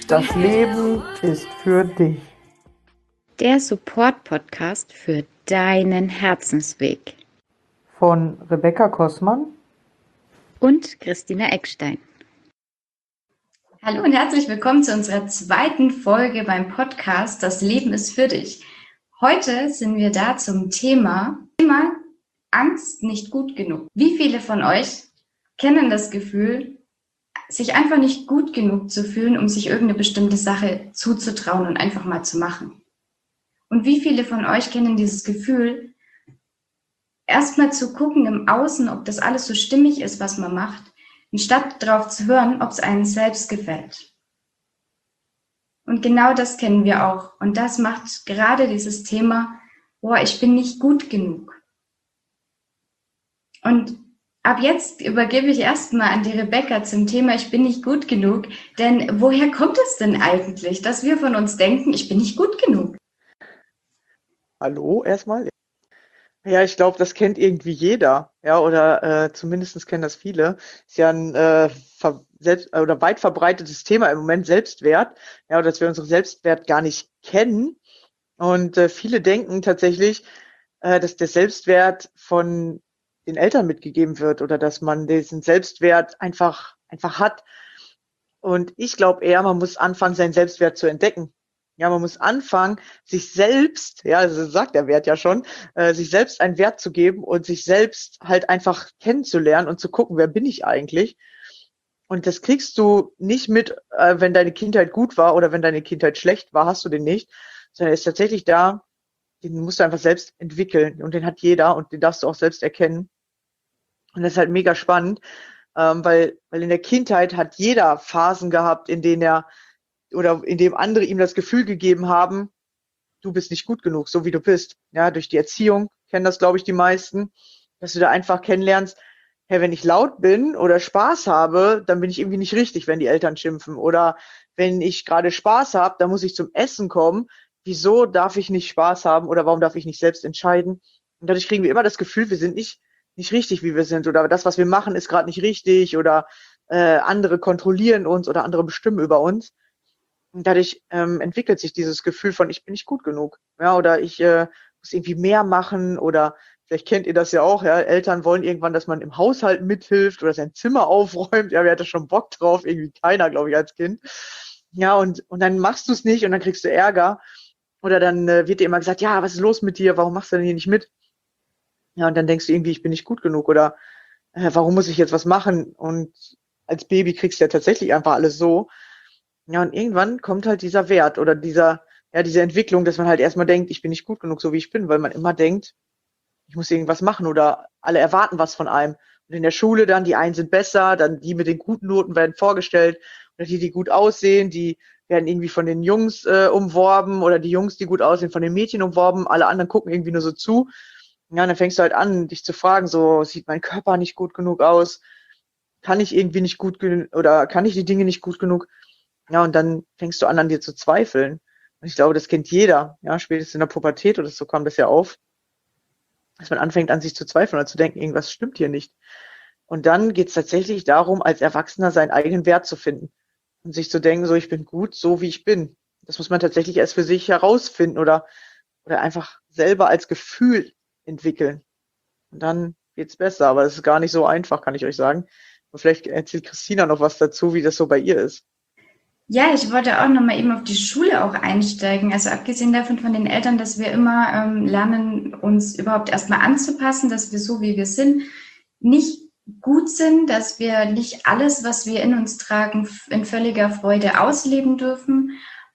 Das Leben ist für dich. Der Support-Podcast für deinen Herzensweg. Von Rebecca Kossmann und Christina Eckstein. Hallo und herzlich willkommen zu unserer zweiten Folge beim Podcast Das Leben ist für dich. Heute sind wir da zum Thema Angst nicht gut genug. Wie viele von euch kennen das Gefühl, sich einfach nicht gut genug zu fühlen, um sich irgendeine bestimmte Sache zuzutrauen und einfach mal zu machen? Und wie viele von euch kennen dieses Gefühl, erstmal zu gucken im Außen, ob das alles so stimmig ist, was man macht, anstatt darauf zu hören, ob es einem selbst gefällt? Und genau das kennen wir auch. Und das macht gerade dieses Thema, ich bin nicht gut genug. Und ab jetzt übergebe ich erstmal an die Rebecca zum Thema, ich bin nicht gut genug. Denn woher kommt es denn eigentlich, dass wir von uns denken, ich bin nicht gut genug? Hallo erstmal. Ja, ich glaube, das kennt irgendwie jeder, ja, oder zumindest kennen das viele. Ist ja ein oder weit verbreitetes Thema im Moment, Selbstwert, ja, dass wir unseren Selbstwert gar nicht kennen. Und viele denken tatsächlich, dass der Selbstwert von den Eltern mitgegeben wird oder dass man diesen Selbstwert einfach hat. Und ich glaube eher, man muss anfangen, seinen Selbstwert zu entdecken. Ja, man muss anfangen, sich selbst, ja, also sagt der Wert ja schon, sich selbst einen Wert zu geben und sich selbst halt einfach kennenzulernen und zu gucken, wer bin ich eigentlich? Und das kriegst du nicht mit, wenn deine Kindheit gut war oder wenn deine Kindheit schlecht war, hast du den nicht, sondern er ist tatsächlich da, den musst du einfach selbst entwickeln und den hat jeder und den darfst du auch selbst erkennen. Und das ist halt mega spannend, weil in der Kindheit hat jeder Phasen gehabt, in denen in dem andere ihm das Gefühl gegeben haben, du bist nicht gut genug, so wie du bist. Ja, durch die Erziehung kennen das, glaube ich, die meisten, dass du da einfach kennenlernst, hey, wenn ich laut bin oder Spaß habe, dann bin ich irgendwie nicht richtig, wenn die Eltern schimpfen. Oder wenn ich gerade Spaß habe, dann muss ich zum Essen kommen. Wieso darf ich nicht Spaß haben oder warum darf ich nicht selbst entscheiden? Und dadurch kriegen wir immer das Gefühl, wir sind nicht richtig, wie wir sind. Oder das, was wir machen, ist gerade nicht richtig. Oder andere kontrollieren uns oder andere bestimmen über uns. Und dadurch entwickelt sich dieses Gefühl von, ich bin nicht gut genug. Ja, oder ich muss irgendwie mehr machen. Oder vielleicht kennt ihr das ja auch, ja, Eltern wollen irgendwann, dass man im Haushalt mithilft oder sein Zimmer aufräumt. Ja, wer hatte schon Bock drauf? Irgendwie keiner, glaube ich, als Kind. Ja, und dann machst du es nicht und dann kriegst du Ärger. Oder dann wird dir immer gesagt, ja, was ist los mit dir? Warum machst du denn hier nicht mit? Ja, und dann denkst du irgendwie, ich bin nicht gut genug. Oder warum muss ich jetzt was machen? Und als Baby kriegst du ja tatsächlich einfach alles so. Ja, und irgendwann kommt halt dieser Wert oder diese Entwicklung, dass man halt erstmal denkt, ich bin nicht gut genug, so wie ich bin, weil man immer denkt, ich muss irgendwas machen oder alle erwarten was von einem. Und in der Schule dann, die einen sind besser, dann die mit den guten Noten werden vorgestellt oder die gut aussehen, die werden irgendwie von den Jungs umworben oder die Jungs, die gut aussehen, von den Mädchen umworben, alle anderen gucken irgendwie nur so zu. Ja, und dann fängst du halt an, dich zu fragen, so, sieht mein Körper nicht gut genug aus? Kann ich irgendwie nicht gut genug oder kann ich die Dinge nicht gut genug? Ja, und dann fängst du an dir zu zweifeln. Und ich glaube, das kennt jeder. Ja, spätestens in der Pubertät oder so kam das ja auf, dass man anfängt an sich zu zweifeln oder zu denken, irgendwas stimmt hier nicht. Und dann geht es tatsächlich darum, als Erwachsener seinen eigenen Wert zu finden und sich zu denken, so, ich bin gut, so wie ich bin. Das muss man tatsächlich erst für sich herausfinden oder einfach selber als Gefühl entwickeln. Und dann geht's besser. Aber das ist gar nicht so einfach, kann ich euch sagen. Und vielleicht erzählt Christina noch was dazu, wie das so bei ihr ist. Ja, ich wollte auch nochmal eben auf die Schule auch einsteigen. Also abgesehen davon von den Eltern, dass wir immer lernen, uns überhaupt erstmal anzupassen, dass wir so, wie wir sind, nicht gut sind, dass wir nicht alles, was wir in uns tragen, in völliger Freude ausleben dürfen.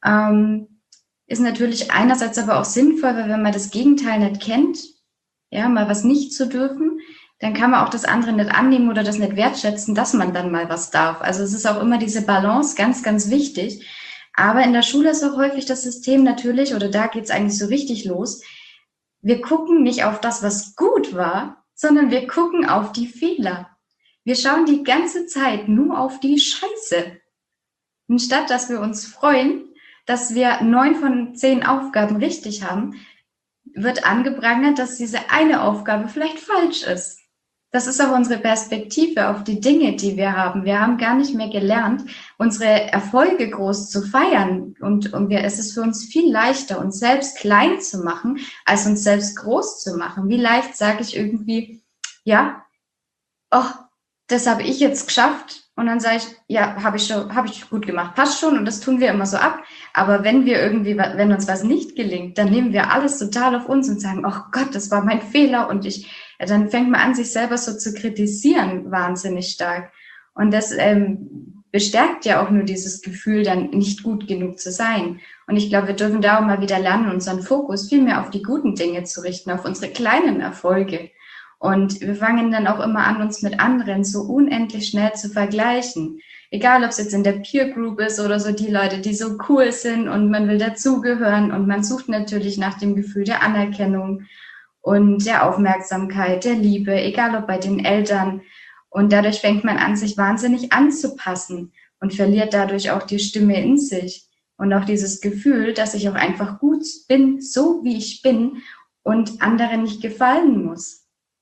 Ist natürlich einerseits aber auch sinnvoll, weil wenn man das Gegenteil nicht kennt, ja, mal was nicht zu dürfen, dann kann man auch das andere nicht annehmen oder das nicht wertschätzen, dass man dann mal was darf. Also es ist auch immer diese Balance ganz, ganz wichtig. Aber in der Schule ist auch häufig das System natürlich, oder da geht es eigentlich so richtig los, wir gucken nicht auf das, was gut war, sondern wir gucken auf die Fehler. Wir schauen die ganze Zeit nur auf die Scheiße. Anstatt dass wir uns freuen, dass wir 9 von 10 Aufgaben richtig haben, wird angeprangert, dass diese eine Aufgabe vielleicht falsch ist. Das ist auch unsere Perspektive auf die Dinge, die wir haben. Wir haben gar nicht mehr gelernt, unsere Erfolge groß zu feiern. Es ist für uns viel leichter, uns selbst klein zu machen, als uns selbst groß zu machen. Wie leicht sage ich irgendwie, ja, oh, das habe ich jetzt geschafft. Und dann sage ich, ja, habe ich gut gemacht, passt schon. Und das tun wir immer so ab. Aber wenn uns was nicht gelingt, dann nehmen wir alles total auf uns und sagen, oh Gott, das war mein Fehler. Und dann fängt man an, sich selber so zu kritisieren, wahnsinnig stark. Und das bestärkt ja auch nur dieses Gefühl, dann nicht gut genug zu sein. Und ich glaube, wir dürfen da auch mal wieder lernen, unseren Fokus viel mehr auf die guten Dinge zu richten, auf unsere kleinen Erfolge. Und wir fangen dann auch immer an, uns mit anderen so unendlich schnell zu vergleichen. Egal, ob es jetzt in der Peer Group ist oder so die Leute, die so cool sind und man will dazugehören und man sucht natürlich nach dem Gefühl der Anerkennung und der Aufmerksamkeit, der Liebe, egal ob bei den Eltern. Und dadurch fängt man an, sich wahnsinnig anzupassen und verliert dadurch auch die Stimme in sich und auch dieses Gefühl, dass ich auch einfach gut bin, so wie ich bin und anderen nicht gefallen muss.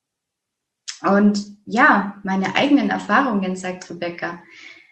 Und ja, meine eigenen Erfahrungen, sagt Rebecca,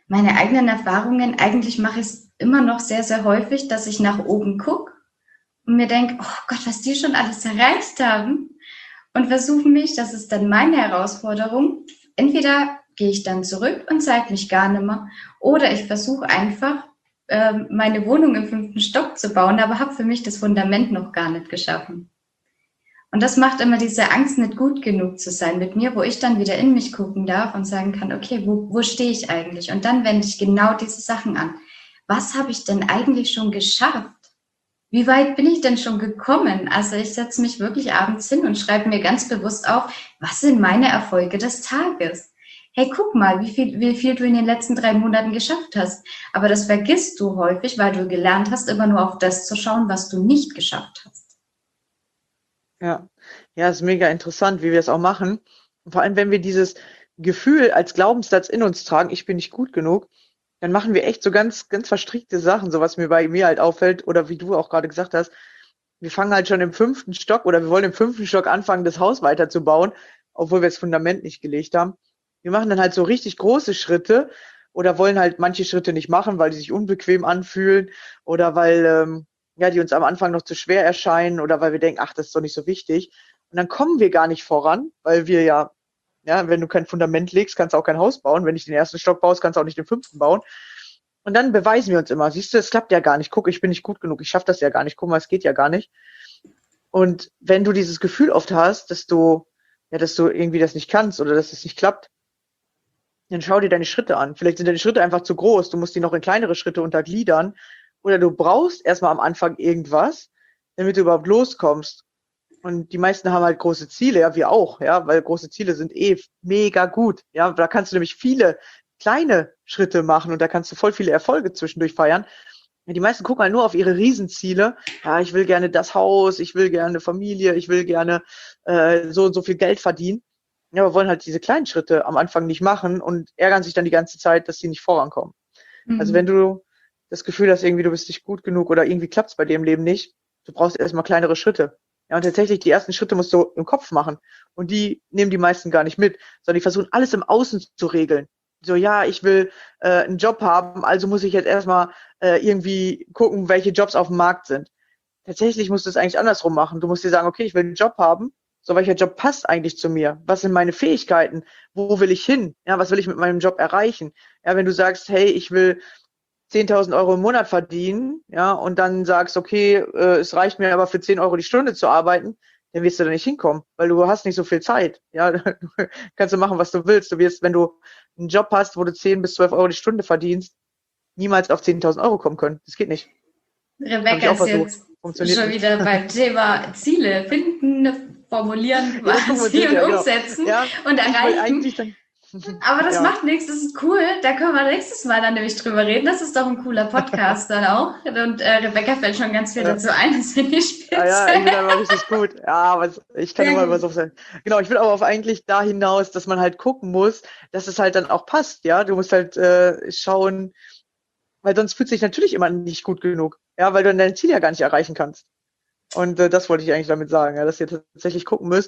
eigentlich mache ich es immer noch sehr, sehr häufig, dass ich nach oben gucke und mir denke, oh Gott, was die schon alles erreicht haben und versuche mich, das ist dann meine Herausforderung, entweder gehe ich dann zurück und zeige mich gar nicht mehr oder ich versuche einfach, meine Wohnung im 5. Stock zu bauen, aber habe für mich das Fundament noch gar nicht geschaffen. Und das macht immer diese Angst, nicht gut genug zu sein mit mir, wo ich dann wieder in mich gucken darf und sagen kann, okay, wo stehe ich eigentlich? Und dann wende ich genau diese Sachen an. Was habe ich denn eigentlich schon geschafft? Wie weit bin ich denn schon gekommen? Also ich setze mich wirklich abends hin und schreibe mir ganz bewusst auf, was sind meine Erfolge des Tages? Hey, guck mal, wie viel du in den letzten 3 Monaten geschafft hast. Aber das vergisst du häufig, weil du gelernt hast, immer nur auf das zu schauen, was du nicht geschafft hast. Ja, ja, ist mega interessant, wie wir es auch machen. Und vor allem, wenn wir dieses Gefühl als Glaubenssatz in uns tragen, ich bin nicht gut genug, dann machen wir echt so ganz, ganz verstrickte Sachen, so was mir bei mir halt auffällt, oder wie du auch gerade gesagt hast, wir fangen halt schon im 5. Stock oder wir wollen im 5. Stock anfangen, das Haus weiterzubauen, obwohl wir das Fundament nicht gelegt haben. Wir machen dann halt so richtig große Schritte oder wollen halt manche Schritte nicht machen, weil die sich unbequem anfühlen oder weil die uns am Anfang noch zu schwer erscheinen oder weil wir denken, ach, das ist doch nicht so wichtig. Und dann kommen wir gar nicht voran, weil wir ja, wenn du kein Fundament legst, kannst du auch kein Haus bauen. Wenn ich den 1. Stock baust, kannst du auch nicht den 5. bauen. Und dann beweisen wir uns immer, siehst du, es klappt ja gar nicht. Guck, ich bin nicht gut genug, ich schaffe das ja gar nicht. Guck mal, es geht ja gar nicht. Und wenn du dieses Gefühl oft hast, dass du irgendwie das nicht kannst oder dass es nicht klappt, dann schau dir deine Schritte an. Vielleicht sind deine Schritte einfach zu groß. Du musst die noch in kleinere Schritte untergliedern. Oder du brauchst erstmal am Anfang irgendwas, damit du überhaupt loskommst. Und die meisten haben halt große Ziele, ja, wir auch, ja, weil große Ziele sind mega gut. Ja, da kannst du nämlich viele kleine Schritte machen und da kannst du voll viele Erfolge zwischendurch feiern. Ja, die meisten gucken halt nur auf ihre Riesenziele. Ja, ich will gerne das Haus, ich will gerne Familie, ich will gerne so und so viel Geld verdienen. Ja, aber wollen halt diese kleinen Schritte am Anfang nicht machen und ärgern sich dann die ganze Zeit, dass sie nicht vorankommen. Mhm. Also wenn du das Gefühl hast, irgendwie du bist nicht gut genug oder irgendwie klappt es bei dir im Leben nicht, du brauchst erstmal kleinere Schritte. Ja, und tatsächlich, die ersten Schritte musst du im Kopf machen. Und die nehmen die meisten gar nicht mit, sondern die versuchen alles im Außen zu regeln. So, ja, ich will einen Job haben, also muss ich jetzt erstmal irgendwie gucken, welche Jobs auf dem Markt sind. Tatsächlich musst du es eigentlich andersrum machen. Du musst dir sagen, okay, ich will einen Job haben. So, welcher Job passt eigentlich zu mir? Was sind meine Fähigkeiten? Wo will ich hin? Ja, was will ich mit meinem Job erreichen? Ja, wenn du sagst, hey, ich will 10.000 Euro im Monat verdienen, ja, und dann sagst, okay, es reicht mir aber für 10 Euro die Stunde zu arbeiten, dann wirst du da nicht hinkommen, weil du hast nicht so viel Zeit, ja, kannst du machen, was du willst. Du wirst, wenn du einen Job hast, wo du 10 bis 12 Euro die Stunde verdienst, niemals auf 10.000 Euro kommen können. Das geht nicht. Rebecca ist jetzt schon wieder beim Thema Ziele finden, formulieren, quasi und umsetzen und erreichen. Aber das macht nichts, das ist cool. Da können wir nächstes Mal dann nämlich drüber reden. Das ist doch ein cooler Podcast dann auch. Und Rebecca fällt schon ganz viel dazu ein, das finde ich spitze. Ja, ich bin aber richtig gut. Ja, aber ich kann immer über so sein. Genau, ich will aber auf eigentlich da hinaus, dass man halt gucken muss, dass es halt dann auch passt, ja. Du musst halt schauen, weil sonst fühlt sich natürlich immer nicht gut genug. Ja, weil du dann dein Ziel ja gar nicht erreichen kannst. Und das wollte ich eigentlich damit sagen, ja, dass ihr tatsächlich gucken müsst,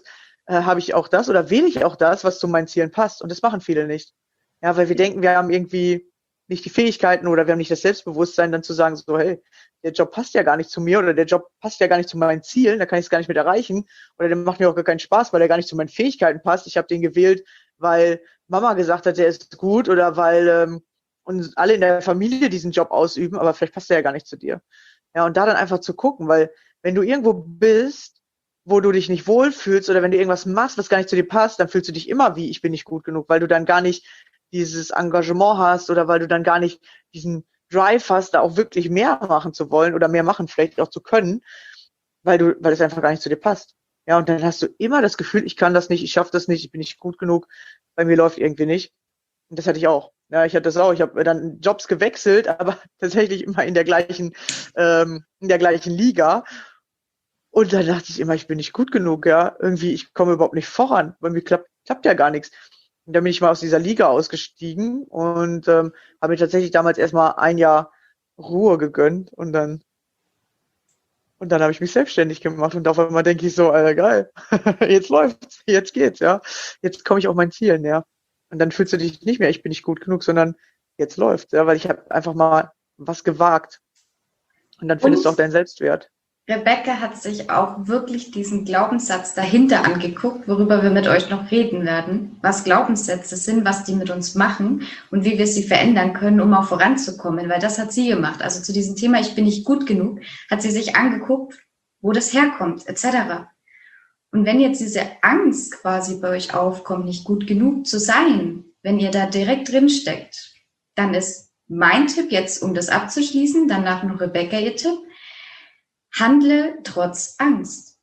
habe ich auch das oder wähle ich auch das, was zu meinen Zielen passt. Und das machen viele nicht. Ja, weil wir denken, wir haben irgendwie nicht die Fähigkeiten oder wir haben nicht das Selbstbewusstsein, dann zu sagen, so, hey, der Job passt ja gar nicht zu mir oder der Job passt ja gar nicht zu meinen Zielen, da kann ich es gar nicht mit erreichen oder der macht mir auch gar keinen Spaß, weil der gar nicht zu meinen Fähigkeiten passt. Ich habe den gewählt, weil Mama gesagt hat, der ist gut oder weil uns alle in der Familie diesen Job ausüben, aber vielleicht passt der ja gar nicht zu dir. Ja, und da dann einfach zu gucken, weil wenn du irgendwo bist, wo du dich nicht wohlfühlst oder wenn du irgendwas machst, was gar nicht zu dir passt, dann fühlst du dich immer wie, ich bin nicht gut genug, weil du dann gar nicht dieses Engagement hast oder weil du dann gar nicht diesen Drive hast, da auch wirklich mehr machen zu wollen oder mehr machen vielleicht auch zu können, weil es einfach gar nicht zu dir passt. Ja, und dann hast du immer das Gefühl, ich kann das nicht, ich schaffe das nicht, ich bin nicht gut genug, bei mir läuft irgendwie nicht. Und das hatte ich auch. Ja, ich hatte das auch. Ich habe dann Jobs gewechselt, aber tatsächlich immer in der gleichen Liga. Und dann dachte ich immer, ich bin nicht gut genug, ja. Irgendwie, ich komme überhaupt nicht voran. Bei mir klappt ja gar nichts. Und dann bin ich mal aus dieser Liga ausgestiegen und habe mir tatsächlich damals erstmal ein Jahr Ruhe gegönnt und dann habe ich mich selbstständig gemacht und auf einmal denke ich so, Alter, geil, jetzt läuft's, jetzt geht's, ja. Jetzt komme ich auf mein Ziel näher. Und dann fühlst du dich nicht mehr, ich bin nicht gut genug, sondern jetzt läuft's, ja, weil ich habe einfach mal was gewagt. Und dann findest du auch deinen Selbstwert. Rebecca hat sich auch wirklich diesen Glaubenssatz dahinter angeguckt, worüber wir mit euch noch reden werden, was Glaubenssätze sind, was die mit uns machen und wie wir sie verändern können, um auch voranzukommen, weil das hat sie gemacht. Also zu diesem Thema, ich bin nicht gut genug, hat sie sich angeguckt, wo das herkommt, etc. Und wenn jetzt diese Angst quasi bei euch aufkommt, nicht gut genug zu sein, wenn ihr da direkt drin steckt, dann ist mein Tipp jetzt, um das abzuschließen, danach noch Rebecca ihr Tipp, handle trotz Angst.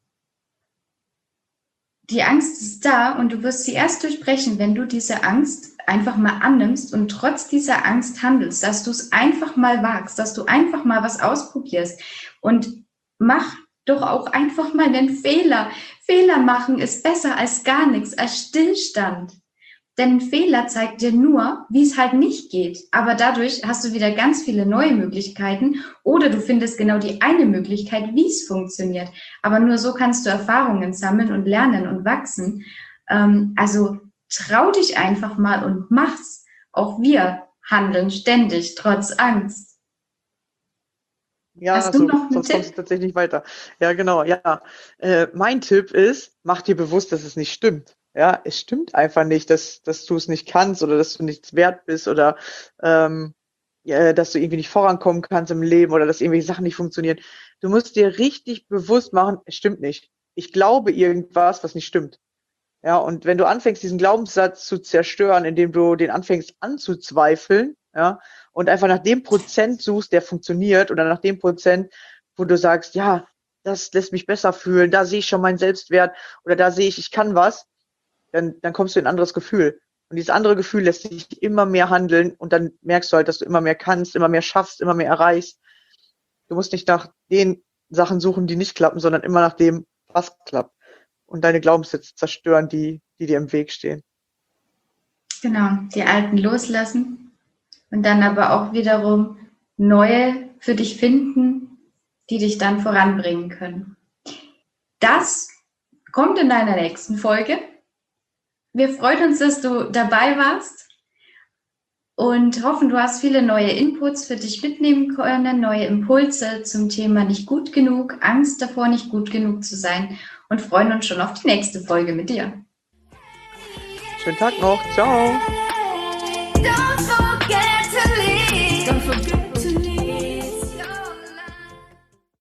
Die Angst ist da und du wirst sie erst durchbrechen, wenn du diese Angst einfach mal annimmst und trotz dieser Angst handelst, dass du es einfach mal wagst, dass du einfach mal was ausprobierst und mach doch auch einfach mal einen Fehler. Fehler machen ist besser als gar nichts, als Stillstand. Denn ein Fehler zeigt dir nur, wie es halt nicht geht. Aber dadurch hast du wieder ganz viele neue Möglichkeiten oder du findest genau die eine Möglichkeit, wie es funktioniert. Aber nur so kannst du Erfahrungen sammeln und lernen und wachsen. Also trau dich einfach mal und mach's. Auch wir handeln ständig, trotz Angst. Ja, Hast du noch einen sonst kommst du Tipp? tatsächlich nicht weiter. Ja, genau, ja. Mein Tipp ist, mach dir bewusst, dass es nicht stimmt. Ja, es stimmt einfach nicht, dass du es nicht kannst oder dass du nichts wert bist oder ja, dass du irgendwie nicht vorankommen kannst im Leben oder dass irgendwelche Sachen nicht funktionieren. Du musst dir richtig bewusst machen, es stimmt nicht. Ich glaube irgendwas, was nicht stimmt. Ja, und wenn du anfängst, diesen Glaubenssatz zu zerstören, indem du den anfängst anzuzweifeln, ja, und einfach nach dem Prozent suchst, der funktioniert, oder nach dem Prozent, wo du sagst, ja, das lässt mich besser fühlen, da sehe ich schon meinen Selbstwert oder da sehe ich kann was, dann kommst du in ein anderes Gefühl. Und dieses andere Gefühl lässt dich immer mehr handeln und dann merkst du halt, dass du immer mehr kannst, immer mehr schaffst, immer mehr erreichst. Du musst nicht nach den Sachen suchen, die nicht klappen, sondern immer nach dem, was klappt. Und deine Glaubenssätze zerstören, die dir im Weg stehen. Genau, die alten loslassen und dann aber auch wiederum neue für dich finden, die dich dann voranbringen können. Das kommt in deiner nächsten Folge. Wir freuen uns, dass du dabei warst und hoffen, du hast viele neue Inputs für dich mitnehmen können, neue Impulse zum Thema nicht gut genug, Angst davor, nicht gut genug zu sein und freuen uns schon auf die nächste Folge mit dir. Schönen Tag noch. Ciao.